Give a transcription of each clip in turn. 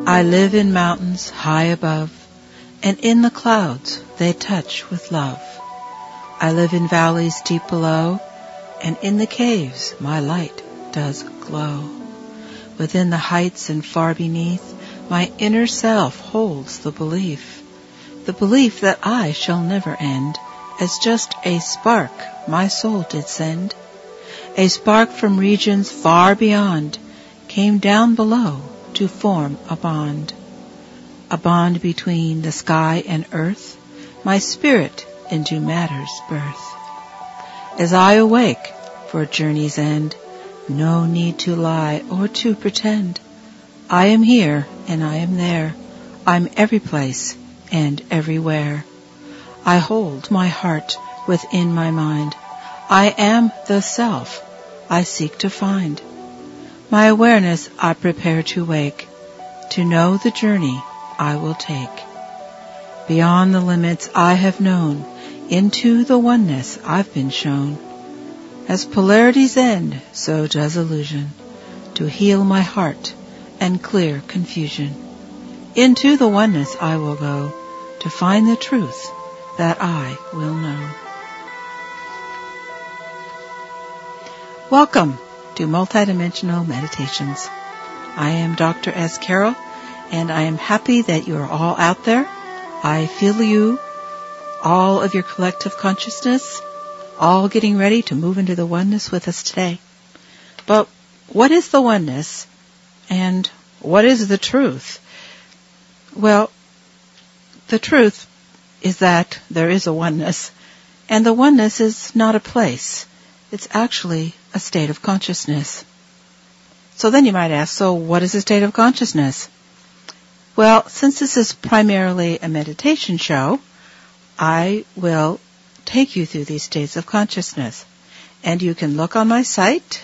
I live in mountains high above, and in the clouds they touch with love. I live in valleys deep below, and in the caves my light does glow. Within the heights and far beneath, my inner self holds the belief that I shall never end, as just a spark my soul did send. A spark from regions far beyond came down below to form a bond between the sky and earth, my spirit into matter's birth. As I awake for journey's end, no need to lie or to pretend. I am here and I am there. I'm every place and everywhere. I hold my heart within my mind. I am the self I seek to find. My awareness I prepare to wake, to know the journey I will take. Beyond the limits I have known, into the oneness I've been shown. As polarities end, so does illusion, to heal my heart and clear confusion. Into the oneness I will go, to find the truth that I will know. Welcome to Multidimensional Meditations. I am Dr. S. Carroll, and I am happy that you are all out there. I feel you, all of your collective consciousness, all getting ready to move into the oneness with us today. But what is the oneness, and what is the truth? Well, the truth is that there is a oneness, and the oneness is not a place. It's actually a state of consciousness. So then you might ask, so what is a state of consciousness? Well, since this is primarily a meditation show, I will take you through these states of consciousness. And you can look on my site,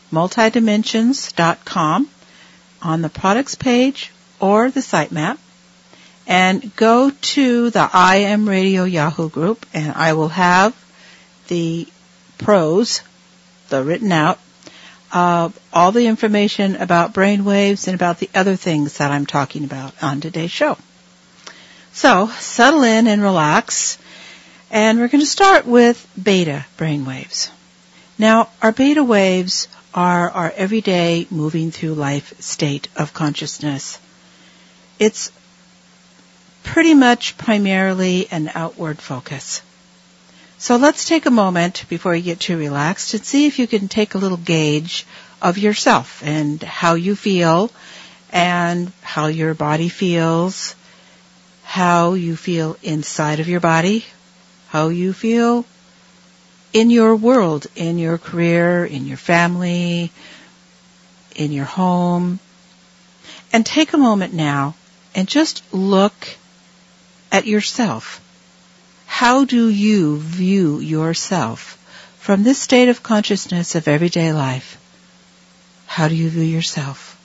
multidimensions.com, on the products page or the sitemap, and go to the I Am Radio Yahoo group, and I will have the prose, the written out, all the information about brainwaves and about the other things that I'm talking about on today's show. So, settle in and relax, and we're going to start with beta brainwaves. Now, our beta waves are our everyday moving through life state of consciousness. It's pretty much primarily an outward focus. So let's take a moment before you get too relaxed and see if you can take a little gauge of yourself and how you feel and how your body feels, how you feel inside of your body, how you feel in your world, in your career, in your family, in your home. And take a moment now and just look at yourself. How do you view yourself from this state of consciousness of everyday life? How do you view yourself?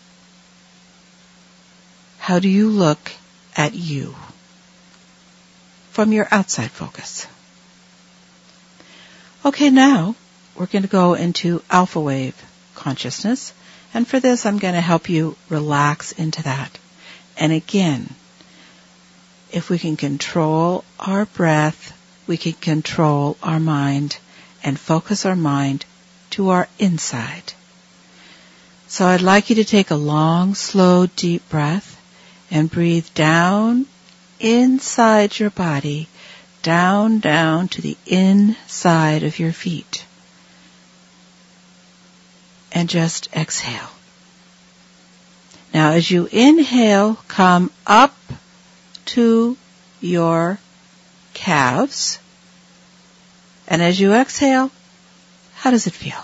How do you look at you from your outside focus? Okay, now we're going to go into alpha wave consciousness, and for this I'm going to help you relax into that. And again, if we can control our breath, we can control our mind and focus our mind to our inside. So I'd like you to take a long, slow, deep breath and breathe down inside your body, down to the inside of your feet. And just exhale. Now as you inhale, come up to your calves. And as you exhale, how does it feel?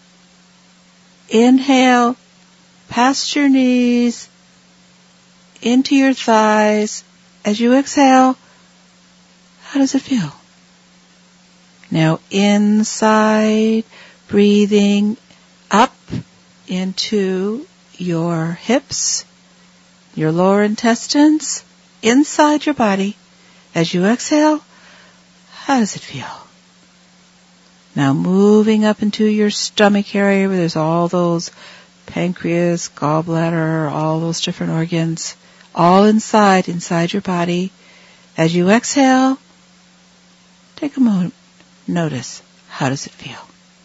Inhale, past your knees, into your thighs. As you exhale, how does it feel? Now inside, breathing up into your hips, your lower intestines, inside your body. As you exhale, how does it feel? Now moving up into your stomach area where there's all those pancreas, gallbladder, all those different organs. all inside your body. As you exhale, take a moment. Notice, how does it feel?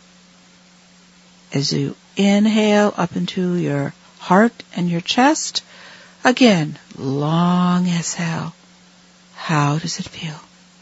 As you inhale up into your heart and your chest, again, long exhale. How does it feel?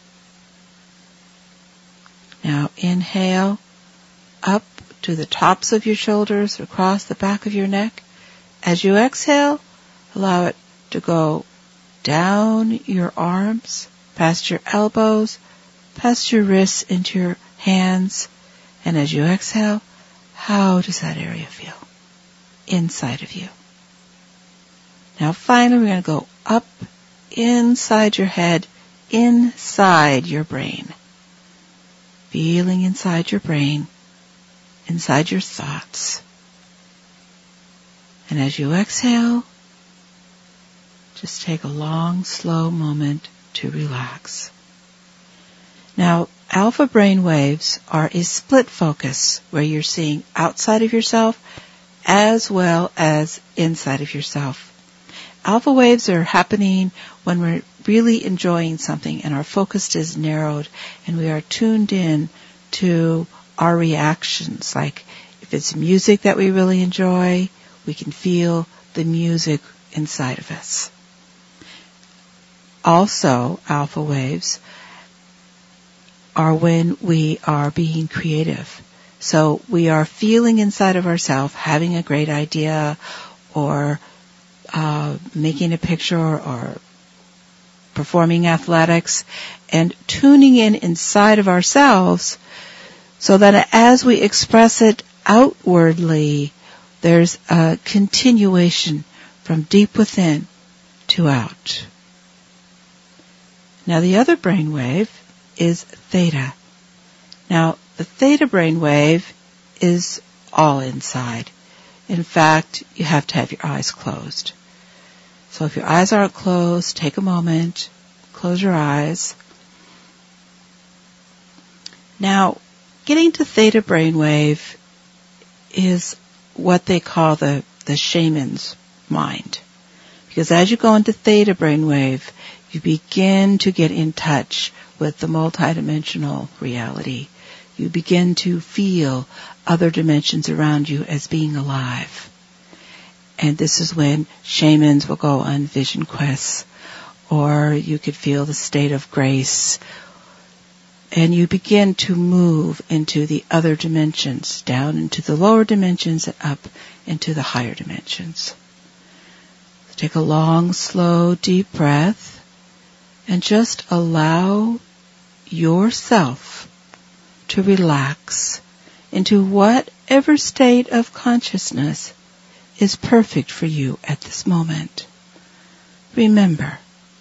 Now inhale up to the tops of your shoulders, across the back of your neck. As you exhale, allow it to go down your arms, past your elbows, past your wrists into your hands. And as you exhale, how does that area feel inside of you? Now finally, we're going to go up inside your head, inside your brain. Feeling inside your brain, inside your thoughts. And as you exhale, just take a long, slow moment to relax. Now, alpha brain waves are a split focus where you're seeing outside of yourself as well as inside of yourself. Alpha waves are happening when we're really enjoying something and our focus is narrowed and we are tuned in to our reactions. Like if it's music that we really enjoy, we can feel the music inside of us. Also, alpha waves are when we are being creative. So we are feeling inside of ourselves, having a great idea or making a picture or performing athletics and tuning in inside of ourselves so that as we express it outwardly, there's a continuation from deep within to out. Now the other brain wave is theta. Now the theta brain wave is all inside. In fact, you have to have your eyes closed. So if your eyes aren't closed, take a moment, close your eyes. Now, getting to theta brainwave is what they call the shaman's mind. Because as you go into theta brainwave, you begin to get in touch with the multidimensional reality. You begin to feel other dimensions around you as being alive. And this is when shamans will go on vision quests, or you could feel the state of grace. And you begin to move into the other dimensions, down into the lower dimensions and up into the higher dimensions. So take a long, slow, deep breath and just allow yourself to relax into whatever state of consciousness is perfect for you at this moment. Remember,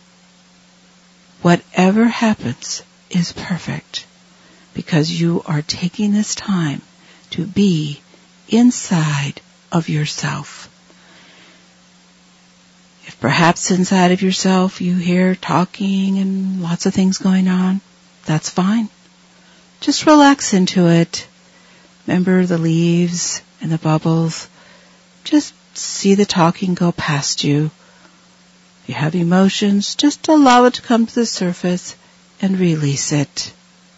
whatever happens is perfect because you are taking this time to be inside of yourself. If perhaps inside of yourself you hear talking and lots of things going on, that's fine. Just relax into it. Remember the leaves and the bubbles. Just see the talking go past you. If you have emotions, just allow it to come to the surface and release it.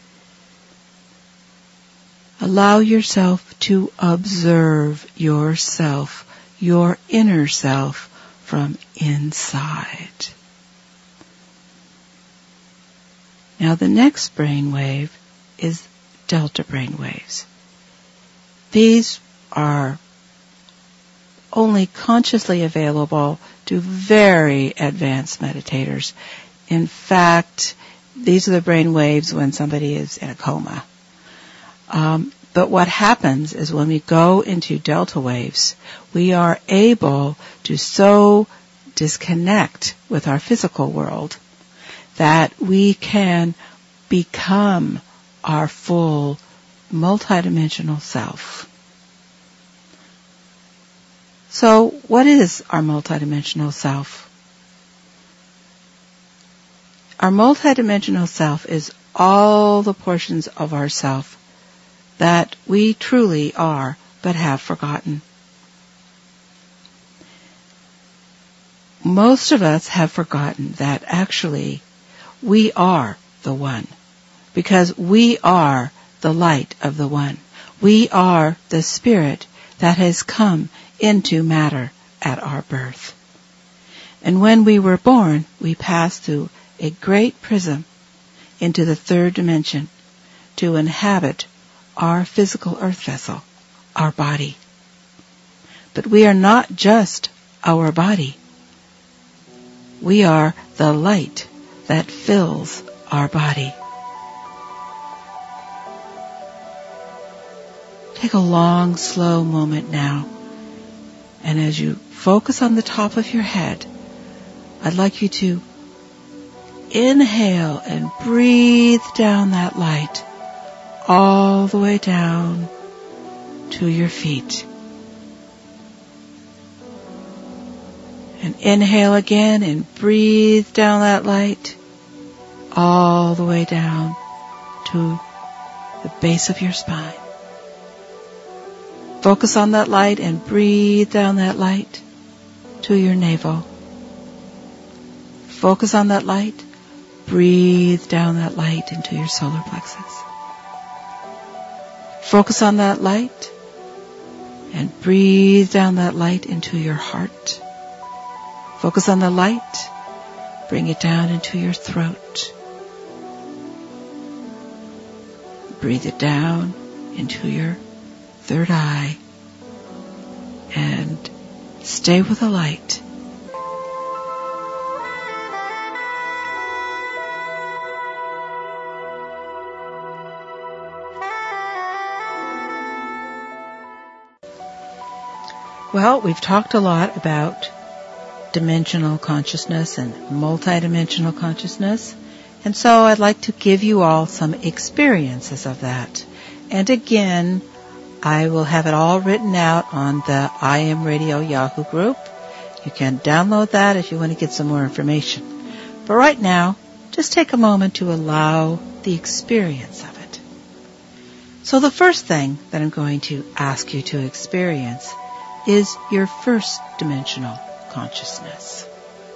Allow yourself to observe yourself, your inner self, from inside. Now the next brainwave is delta brainwaves. These are only consciously available to very advanced meditators. In fact, these are the brain waves when somebody is in a coma. But what happens is when we go into delta waves, we are able to so disconnect with our physical world that we can become our full multidimensional self. So, what is our multidimensional self? Our multidimensional self is all the portions of ourself that we truly are but have forgotten. most of us have forgotten that actually we are the One, because we are the light of the One. We are the Spirit that has come into matter at our birth. And when we were born, we passed through a great prism into the third dimension to inhabit our physical earth vessel, our body. But we are not just our body. We are the light that fills our body. Take a long, slow moment now, and as you focus on the top of your head, I'd like you to inhale and breathe down that light all the way down to your feet. And inhale again and breathe down that light all the way down to the base of your spine. Focus on that light and breathe down that light to your navel. Focus on that light. Breathe down that light into your solar plexus. Focus on that light and breathe down that light into your heart. Focus on the light. Bring it down into your throat. Breathe it down into your third eye. And stay with the light. Well, we've talked a lot about dimensional consciousness and multidimensional consciousness, and so I'd like to give you all some experiences of that. And again, I will have it all written out on the I Am Radio Yahoo group. You can download that if you want to get some more information. But right now, just take a moment to allow the experience of it. So the first thing that I'm going to ask you to experience is your first dimensional consciousness.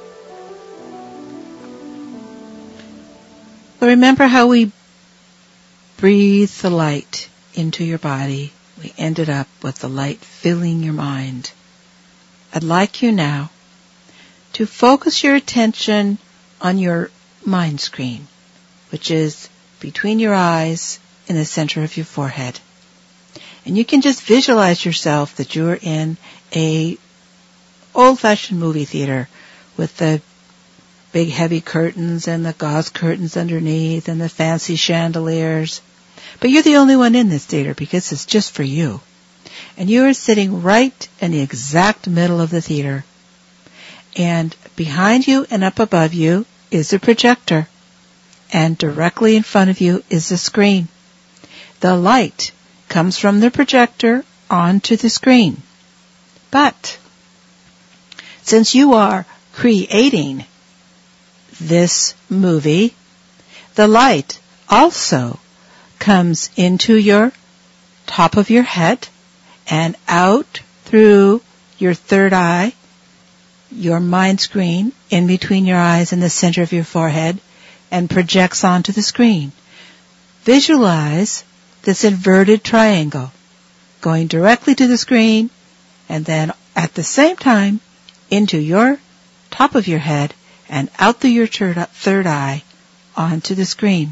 So remember how we breathed the light into your body. We ended up with the light filling your mind. I'd like you now to focus your attention on your mind screen, which is between your eyes in the center of your forehead. And you can just visualize yourself that you're in a old-fashioned movie theater with the big heavy curtains and the gauze curtains underneath and the fancy chandeliers. But you're the only one in this theater because it's just for you. And you are sitting right in the exact middle of the theater. And behind you and up above you is a projector. And directly in front of you is a screen. The light comes from the projector onto the screen. But since you are creating this movie, the light also comes into your top of your head and out through your third eye, your mind screen, in between your eyes and the center of your forehead, and projects onto the screen. Visualize this inverted triangle going directly to the screen and then at the same time into your top of your head and out through your third eye onto the screen.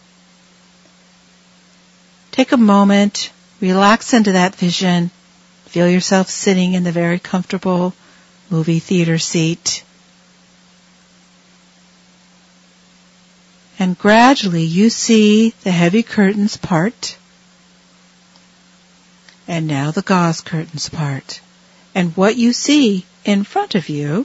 Take a moment, relax into that vision, feel yourself sitting in the very comfortable movie theater seat. And gradually you see the heavy curtains part. And now the gauze curtains part. And what you see in front of you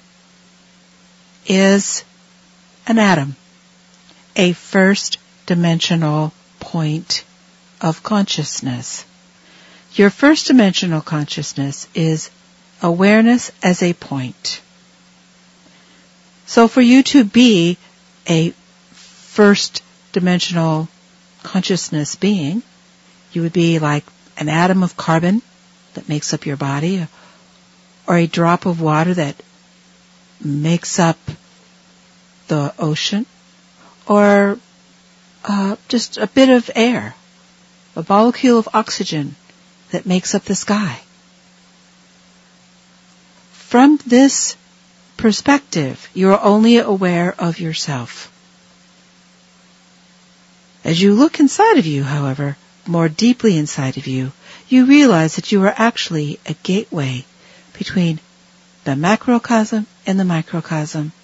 is an atom, a first dimensional point of consciousness. Your first dimensional consciousness is awareness as a point. So for you to be a first dimensional consciousness being, you would be like an atom of carbon that makes up your body, or a drop of water that makes up the ocean, or just a bit of air, a molecule of oxygen that makes up the sky. From this perspective, you are only aware of yourself. As you look inside of you, however, more deeply inside of you, you realize that you are actually a gateway between the macrocosm and the microcosm.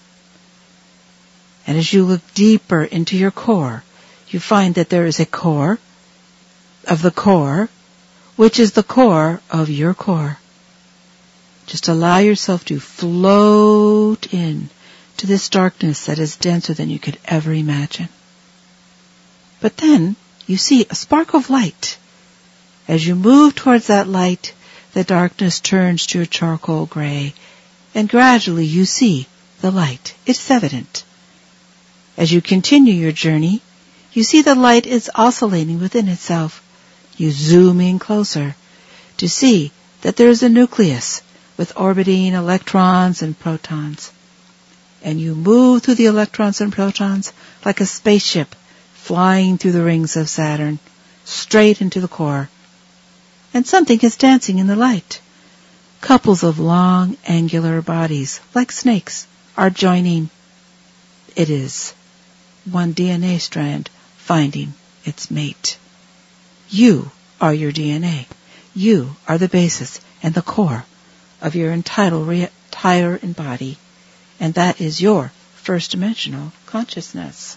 And as you look deeper into your core, you find that there is a core of the core, which is the core of your core. Just allow yourself to float in to this darkness that is denser than you could ever imagine. But then you see a spark of light. As you move towards that light, the darkness turns to a charcoal gray, and gradually you see the light. It's evident. As you continue your journey, you see the light is oscillating within itself. You zoom in closer to see that there is a nucleus with orbiting electrons and protons. And you move through the electrons and protons like a spaceship flying through the rings of Saturn, straight into the core. And something is dancing in the light. Couples of long, angular bodies, like snakes, are joining. It is one DNA strand finding its mate. You are your DNA. You are the basis and the core of your entire body, and that is your first dimensional consciousness.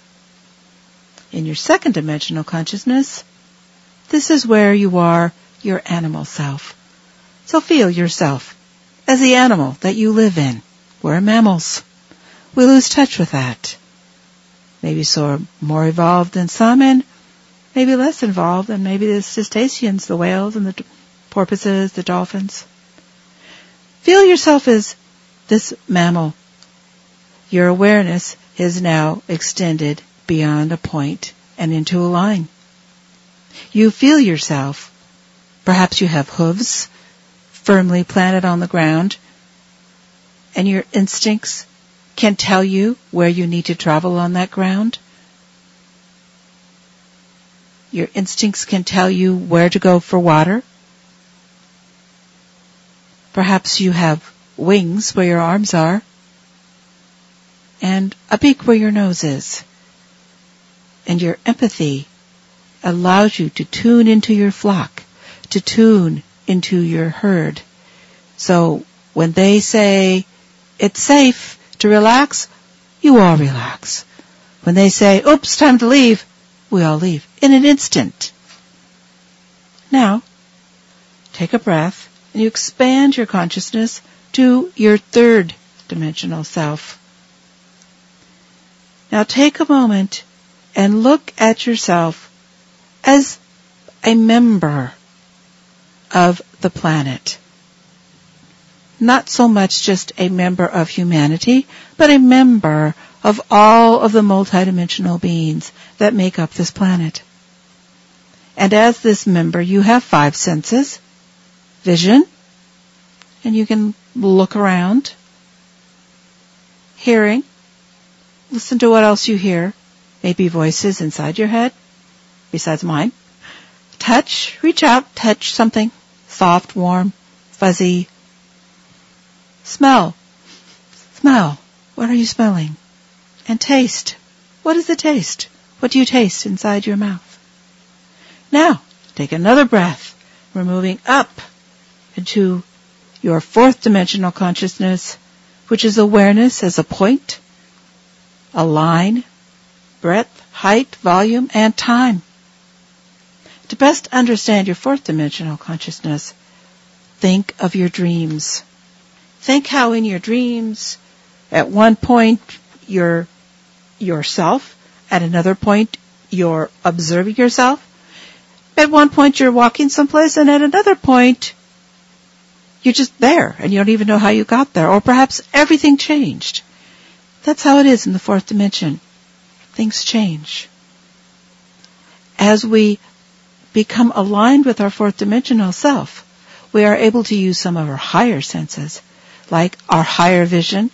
In your second dimensional consciousness, this is where you are your animal self. So feel yourself as the animal that you live in. We're mammals. We lose touch with that. Maybe so more evolved than some, and maybe less involved than maybe the cetaceans, the whales, and the porpoises, the dolphins. Feel yourself as this mammal. Your awareness is now extended beyond a point and into a line. You feel yourself. Perhaps you have hooves firmly planted on the ground, and your instincts can tell you where you need to travel on that ground. Your instincts can tell you where to go for water. Perhaps you have wings where your arms are, and a beak where your nose is. And your empathy allows you to tune into your flock, to tune into your herd. So when they say it's safe to relax, you all relax. When they say, oops, time to leave, we all leave in an instant. Now, take a breath and you expand your consciousness to your third dimensional self. Now take a moment and look at yourself as a member of the planet. Not so much just a member of humanity, but a member of all of the multidimensional beings that make up this planet. And as this member, you have 5 senses. Vision, and you can look around. Hearing, listen to what else you hear. Maybe voices inside your head, besides mine. Touch, reach out, touch something. Soft, warm, fuzzy. Smell. Smell. What are you smelling? And taste. What is the taste? What do you taste inside your mouth? Now, take another breath. We're moving up into your 4th dimensional consciousness, which is awareness as a point, a line, breadth, height, volume, and time. To best understand your 4th dimensional consciousness, think of your dreams. Think how in your dreams, at one point you're yourself, at another point you're observing yourself, at one point you're walking someplace, and at another point you're just there and you don't even know how you got there, or perhaps everything changed. That's how it is in the 4th dimension. Things change. As we become aligned with our 4th dimensional self, we are able to use some of our higher senses, like our higher vision,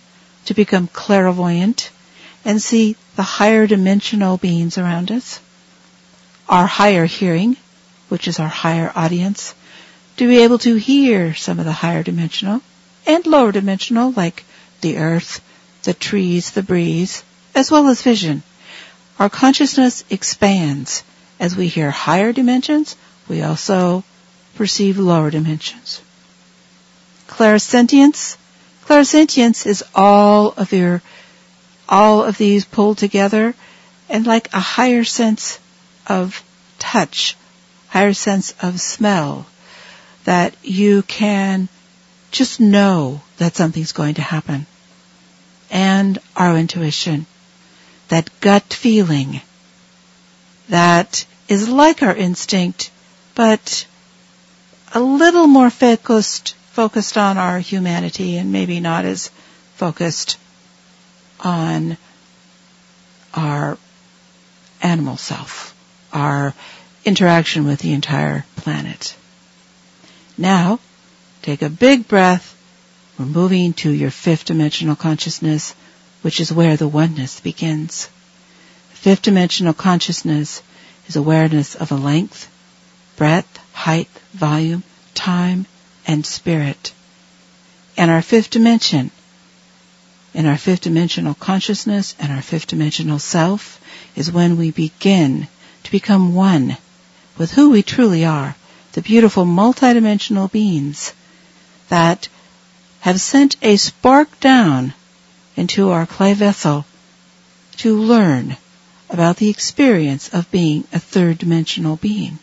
to become clairvoyant and see the higher dimensional beings around us, our higher hearing, which is our higher audience, to be able to hear some of the higher dimensional and lower dimensional, like the earth, the trees, the breeze, as well as vision. Our consciousness expands. As we hear higher dimensions, we also perceive lower dimensions. Clairsentience is all of these pulled together, and like a higher sense of touch, higher sense of smell, that you can just know that something's going to happen. And our intuition, that gut feeling, that is like our instinct, but a little more focused on our humanity and maybe not as focused on our animal self, our interaction with the entire planet. Now, take a big breath. We're moving to your fifth dimensional consciousness, which is where the oneness begins. Fifth dimensional consciousness is awareness of a length, breadth, height, volume, time, and spirit. And our fifth dimension, in our fifth dimensional consciousness and our fifth dimensional self, is when we begin to become one with who we truly are, the beautiful multidimensional beings that have sent a spark down into our clay vessel to learn about the experience of being a third dimensional being.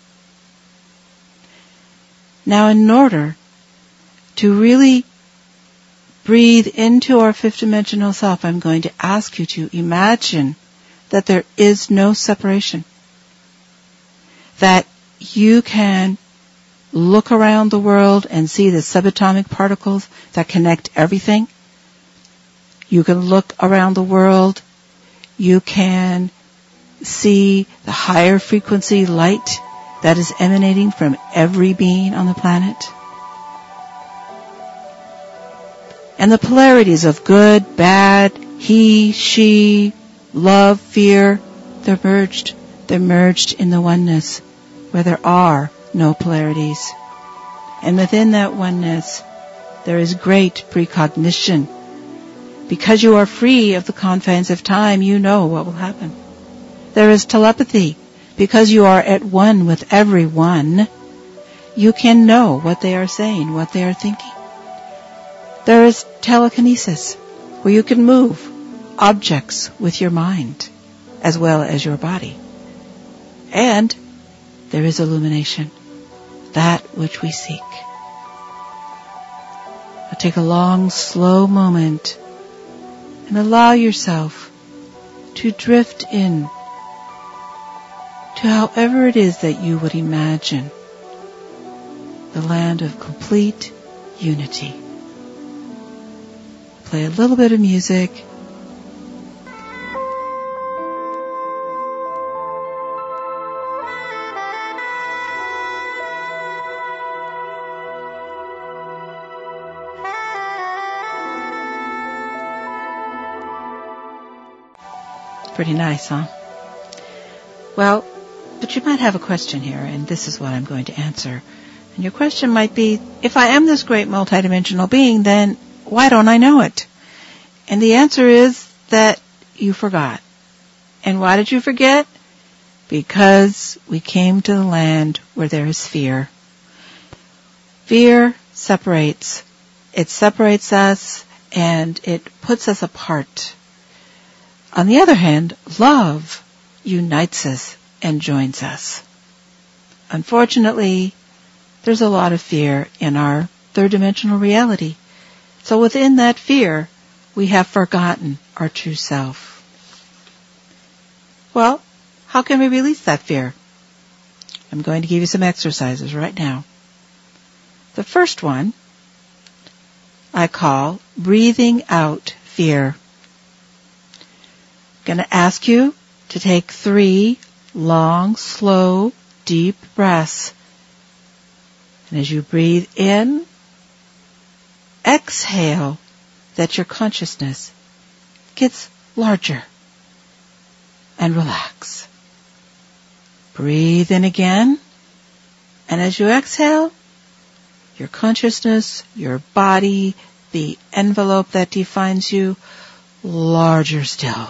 Now, in order to really breathe into our fifth dimensional self, I'm going to ask you to imagine that there is no separation. That you can look around the world and see the subatomic particles that connect everything. You can look around the world. You can see the higher frequency light that is emanating from every being on the planet. And the polarities of good, bad, he, she, love, fear, they're merged. They're merged in the oneness where there are no polarities. And within that oneness, there is great precognition. Because you are free of the confines of time, you know what will happen. There is telepathy. Because you are at one with everyone, you can know what they are saying, what they are thinking. There is telekinesis, where you can move objects with your mind, as well as your body. And there is illumination, that which we seek. Now take a long, slow moment and allow yourself to drift in to however it is that you would imagine the land of complete unity. Play a little bit of music. Pretty nice, huh? Well, but you might have a question here, and this is what I'm going to answer. And your question might be, if I am this great multidimensional being, then why don't I know it? And the answer is that you forgot. And why did you forget? Because we came to the land where there is fear. Fear separates. It separates us, and it puts us apart. On the other hand, love unites us and joins us. Unfortunately, there's a lot of fear in our third dimensional reality. So within that fear, we have forgotten our true self. Well, how can we release that fear? I'm going to give you some exercises right now. The first one I call breathing out fear. I'm going to ask you to take 3 long, slow, deep breaths. And as you breathe in, exhale that your consciousness gets larger and relax. Breathe in again, and as you exhale, your consciousness, your body, the envelope that defines you, larger still.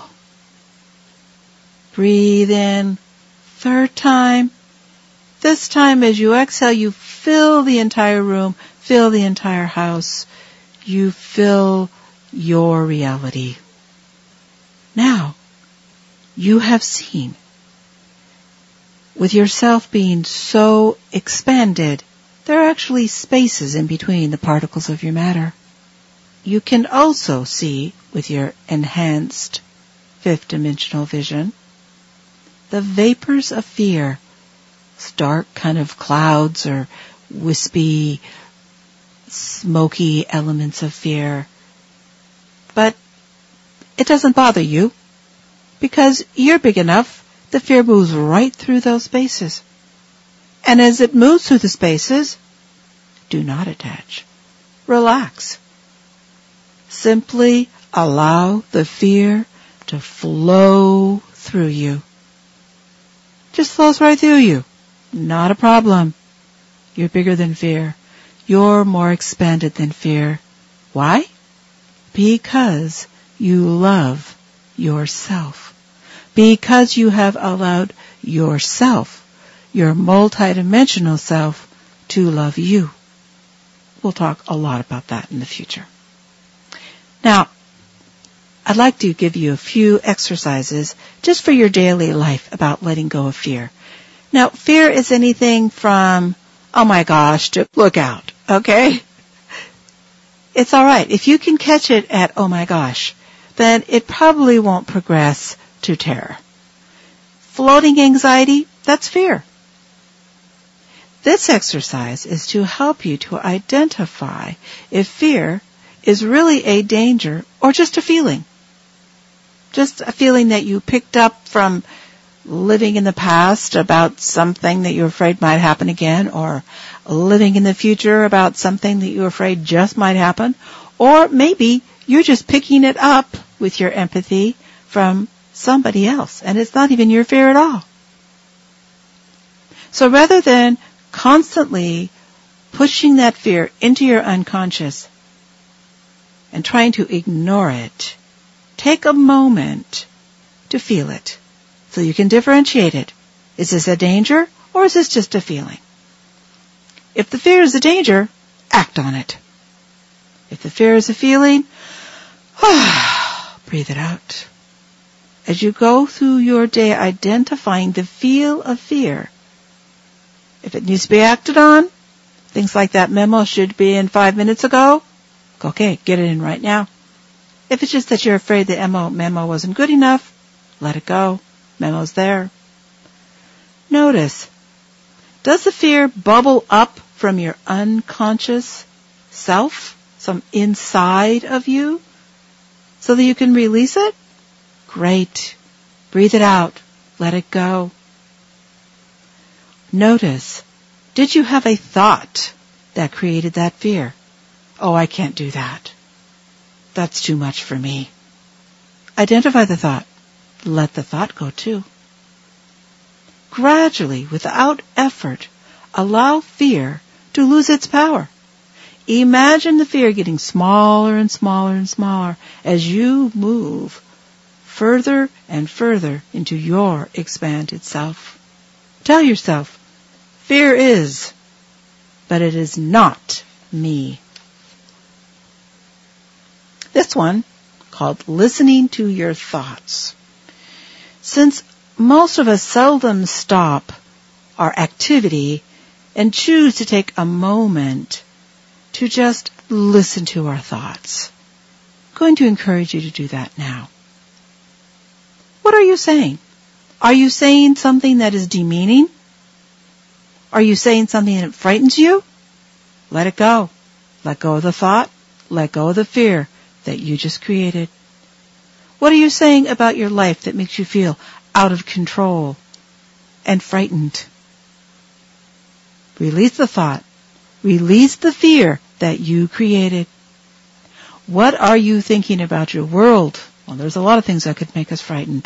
Breathe in, third time. This time as you exhale, you fill the entire room, fill the entire house. You fill your reality. Now, you have seen, with yourself being so expanded, there are actually spaces in between the particles of your matter. You can also see, with your enhanced fifth dimensional vision, the vapors of fear, dark kind of clouds or wispy, smoky elements of fear. But it doesn't bother you, because you're big enough, the fear moves right through those spaces. And as it moves through the spaces, do not attach. Relax. Simply allow the fear to flow through you. Just flows right through you. Not a problem. You're bigger than fear. You're more expanded than fear. Why? Because you love yourself. Because you have allowed yourself, your multidimensional self, to love you. We'll talk a lot about that in the future. Now, I'd like to give you a few exercises just for your daily life about letting go of fear. Now, fear is anything from, oh my gosh, to look out, okay? It's alright. If you can catch it at, oh my gosh, then it probably won't progress to terror. Floating anxiety, that's fear. This exercise is to help you to identify if fear is really a danger or just a feeling. Just a feeling that you picked up from living in the past about something that you're afraid might happen again, or living in the future about something that you're afraid just might happen, or maybe you're just picking it up with your empathy from somebody else, and it's not even your fear at all. So rather than constantly pushing that fear into your unconscious and trying to ignore it, take a moment to feel it so you can differentiate it. Is this a danger or is this just a feeling? If the fear is a danger, act on it. If the fear is a feeling, breathe it out. As you go through your day identifying the feel of fear, if it needs to be acted on, things like that memo should be in 5 minutes ago, okay, get it in right now. If it's just that you're afraid the memo wasn't good enough, let it go. Memo's there. Notice, does the fear bubble up from your unconscious self, some inside of you, so that you can release it? Great. Breathe it out. Let it go. Notice, did you have a thought that created that fear? Oh, I can't do that. That's too much for me. Identify the thought. Let the thought go too. Gradually, without effort, allow fear to lose its power. Imagine the fear getting smaller and smaller and smaller as you move further and further into your expanded self. Tell yourself, fear is, but it is not me. This one, called listening to your thoughts. Since most of us seldom stop our activity and choose to take a moment to just listen to our thoughts, I'm going to encourage you to do that now. What are you saying? Are you saying something that is demeaning? Are you saying something that frightens you? Let it go. Let go of the thought. Let go of the fear that you just created. What are you saying about your life that makes you feel out of control and frightened? Release the thought. Release the fear that you created. What are you thinking about your world? Well, there's a lot of things that could make us frightened.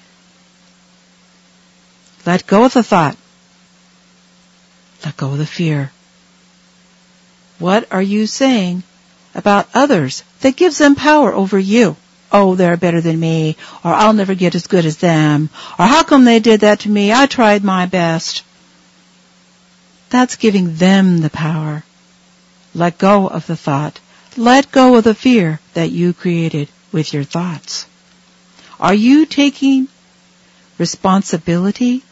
Let go of the thought. Let go of the fear. What are you saying about others that gives them power over you? Oh, they're better than me, or I'll never get as good as them, or how come they did that to me? I tried my best. That's giving them the power. Let go of the thought. Let go of the fear that you created with your thoughts. Are you taking responsibility?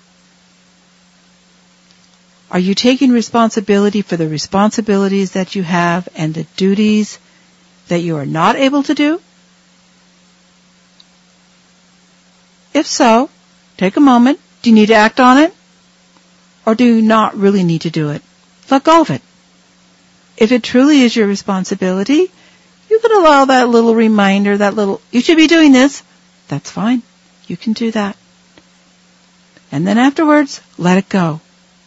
Are you taking responsibility for the responsibilities that you have and the duties that you are not able to do? If so, take a moment. Do you need to act on it? Or do you not really need to do it? Let go of it. If it truly is your responsibility, you can allow that little reminder, you should be doing this. That's fine. You can do that. And then afterwards, let it go.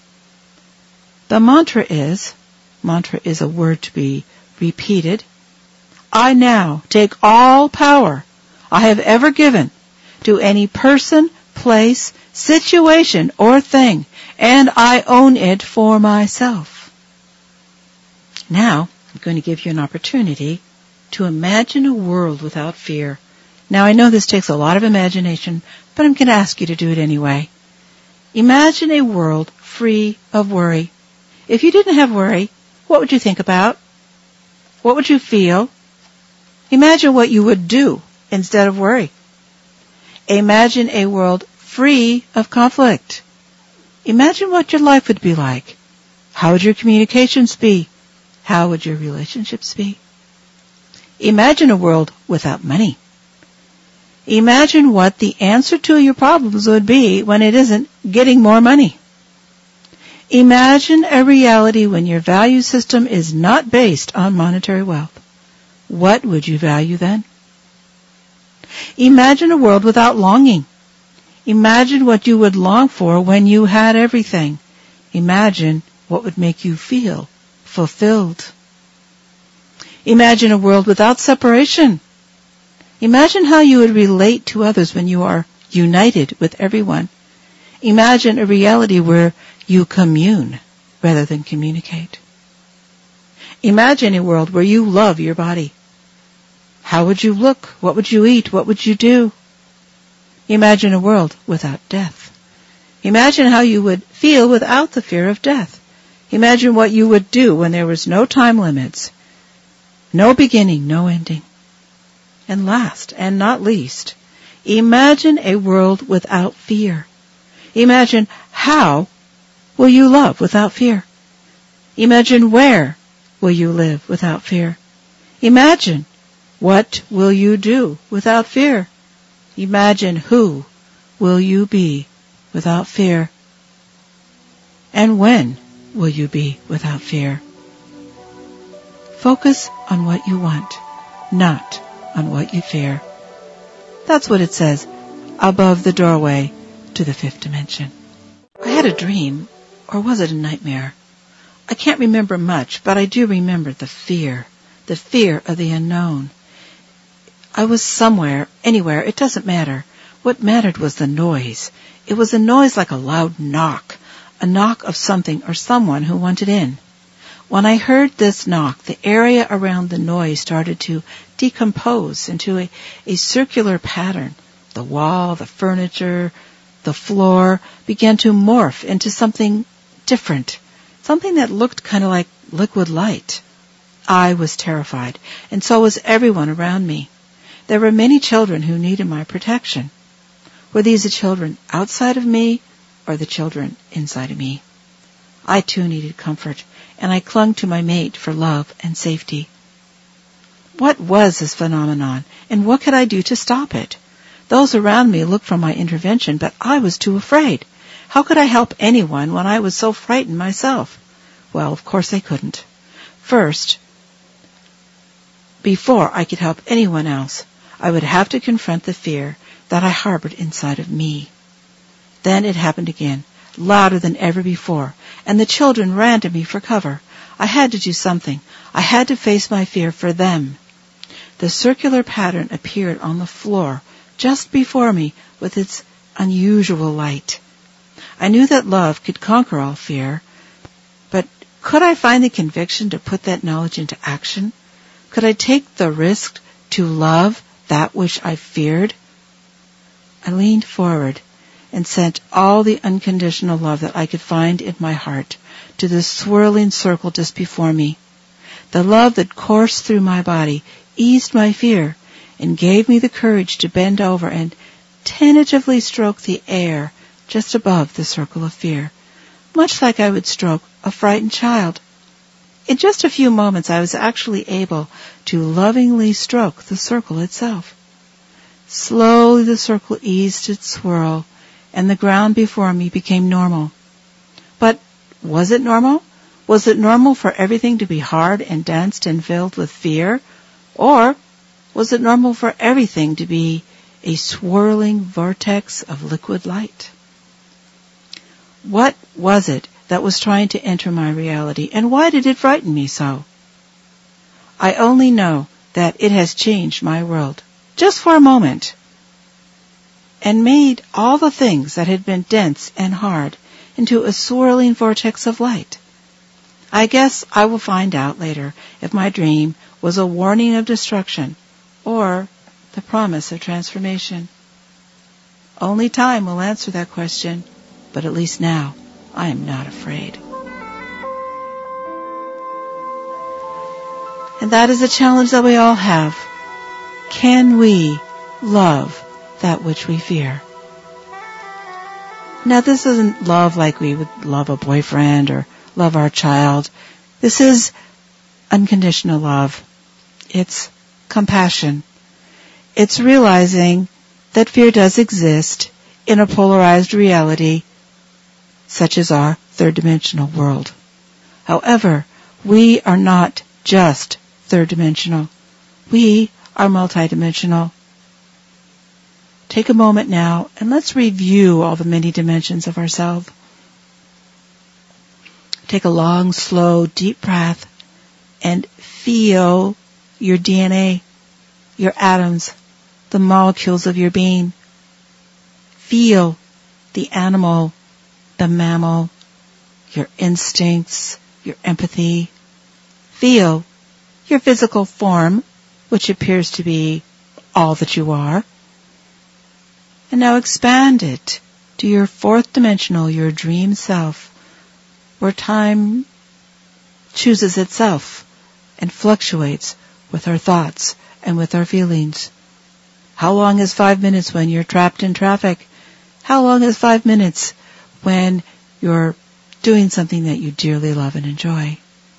The mantra is a word to be repeated. I now take all power I have ever given to any person, place, situation, or thing, and I own it for myself. Now, I'm going to give you an opportunity to imagine a world without fear. Now, I know this takes a lot of imagination, but I'm going to ask you to do it anyway. Imagine a world free of worry. If you didn't have worry, what would you think about? What would you feel? Imagine what you would do instead of worry. Imagine a world free of conflict. Imagine what your life would be like. How would your communications be? How would your relationships be? Imagine a world without money. Imagine what the answer to your problems would be when it isn't getting more money. Imagine a reality when your value system is not based on monetary wealth. What would you value then? Imagine a world without longing. Imagine what you would long for when you had everything. Imagine what would make you feel fulfilled. Imagine a world without separation. Imagine how you would relate to others when you are united with everyone. Imagine a reality where you commune rather than communicate. Imagine a world where you love your body. How would you look? What would you eat? What would you do? Imagine a world without death. Imagine how you would feel without the fear of death. Imagine what you would do when there was no time limits, no beginning, no ending. And last and not least, imagine a world without fear. Imagine how will you love without fear. Imagine where will you live without fear. Imagine what will you do without fear. Imagine who will you be without fear. And when will you be without fear? Focus on what you want, not on what you fear. That's what it says above the doorway to the fifth dimension. I had a dream, or was it a nightmare? I can't remember much, but I do remember the fear of the unknown. I was somewhere, anywhere, it doesn't matter. What mattered was the noise. It was a noise like a loud knock, a knock of something or someone who wanted in. When I heard this knock, the area around the noise started to decompose into a circular pattern. The wall, the furniture, the floor began to morph into something different, something that looked kind of like liquid light. I was terrified, and so was everyone around me. There were many children who needed my protection. Were these the children outside of me or the children inside of me? I too needed comfort, and I clung to my mate for love and safety. What was this phenomenon, and what could I do to stop it? Those around me looked for my intervention, but I was too afraid. How could I help anyone when I was so frightened myself? Well, of course I couldn't. First, before I could help anyone else, I would have to confront the fear that I harbored inside of me. Then it happened again, louder than ever before, and the children ran to me for cover. I had to do something. I had to face my fear for them. the circular pattern appeared on the floor just before me with its unusual light. I knew that love could conquer all fear, but could I find the conviction to put that knowledge into action? Could I take the risk to love that which I feared? I leaned forward and sent all the unconditional love that I could find in my heart to the swirling circle just before me. The love that coursed through my body eased my fear and gave me the courage to bend over and tentatively stroke the air just above the circle of fear, much like I would stroke a frightened child. In just a few moments, I was actually able to lovingly stroke the circle itself. Slowly the circle eased its swirl, and the ground before me became normal. But was it normal? Was it normal for everything to be hard and dense and filled with fear? Or was it normal for everything to be a swirling vortex of liquid light? What was it that was trying to enter my reality, and why did it frighten me so? I only know that it has changed my world, just for a moment, and made all the things that had been dense and hard into a swirling vortex of light. I guess I will find out later if my dream was a warning of destruction or the promise of transformation. Only time will answer that question, but at least now I am not afraid. And that is a challenge that we all have. Can we love that which we fear? Now, this isn't love like we would love a boyfriend or love our child. This is unconditional love. It's compassion. It's realizing that fear does exist in a polarized reality such as our third-dimensional world. However, we are not just third-dimensional. We are multidimensional. Take a moment now and let's review all the many dimensions of ourselves. Take a long, slow, deep breath and feel your DNA, your atoms, the molecules of your being. Feel the animal, the mammal, your instincts, your empathy. Feel your physical form, which appears to be all that you are. And now expand it to your fourth dimensional, your dream self, where time chooses itself and fluctuates with our thoughts and with our feelings. How long is 5 minutes when you're trapped in traffic? How long is 5 minutes when you're doing something that you dearly love and enjoy?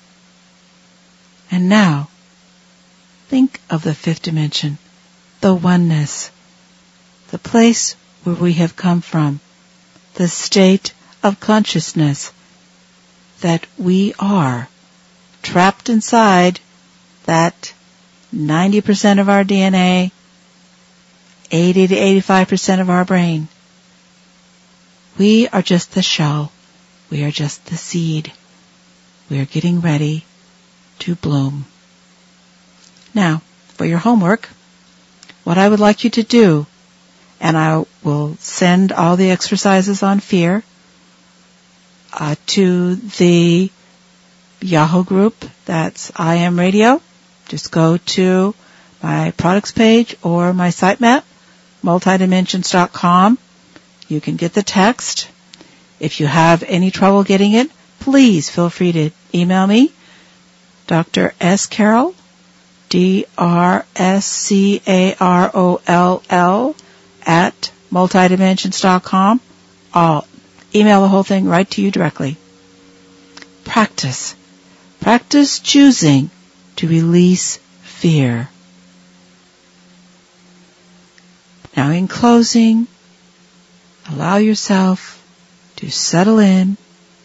And now, think of the fifth dimension, the oneness, the place where we have come from, the state of consciousness that we are trapped inside that 90% of our DNA, 80 to 85% of our brain. We are just the shell. We are just the seed. We are getting ready to bloom. Now, for your homework, what I would like you to do, and I will send all the exercises on fear to the Yahoo group. That's I Am Radio. Just go to my products page or my sitemap, multidimensions.com. You can get the text. If you have any trouble getting it, please feel free to email me, Dr. S. Carroll, DRSCAROLL at multidimensions.com. I'll email the whole thing right to you directly. Practice. Practice choosing to release fear. Now in closing, allow yourself to settle in.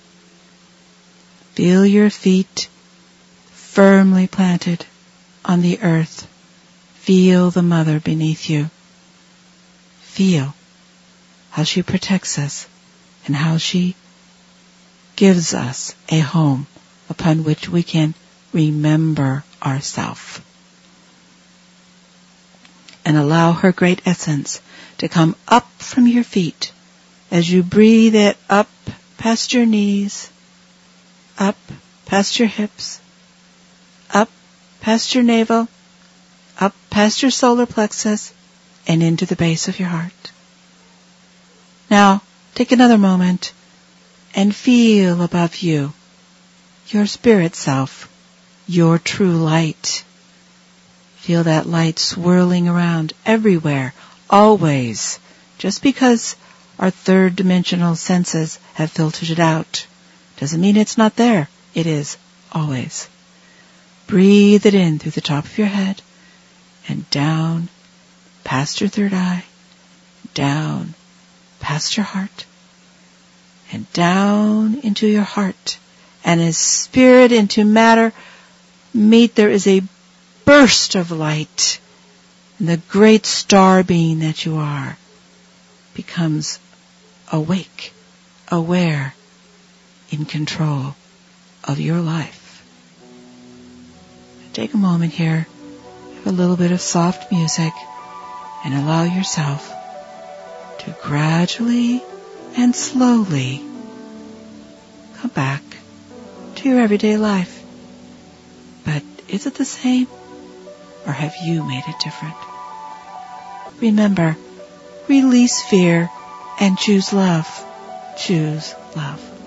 Feel your feet firmly planted on the earth. Feel the mother beneath you. Feel how she protects us and how she gives us a home upon which we can remember ourselves. and allow her great essence to come up from your feet as you breathe it up past your knees, up past your hips, up past your navel, up past your solar plexus, and into the base of your heart. Now, take another moment and feel above you, your spirit self, your true light. Feel that light swirling around everywhere, always, just because our third dimensional senses have filtered it out. Doesn't mean it's not there. It is, always. Breathe it in through the top of your head and down past your third eye, down past your heart, and down into your heart. And as spirit into matter meet, there is a burst of light, and the great star being that you are becomes awake, aware, in control of your life. Take a moment here, have a little bit of soft music, and allow yourself to gradually and slowly come back to your everyday life. But is it the same, or have you made it different? Remember, release fear and choose love. Choose love.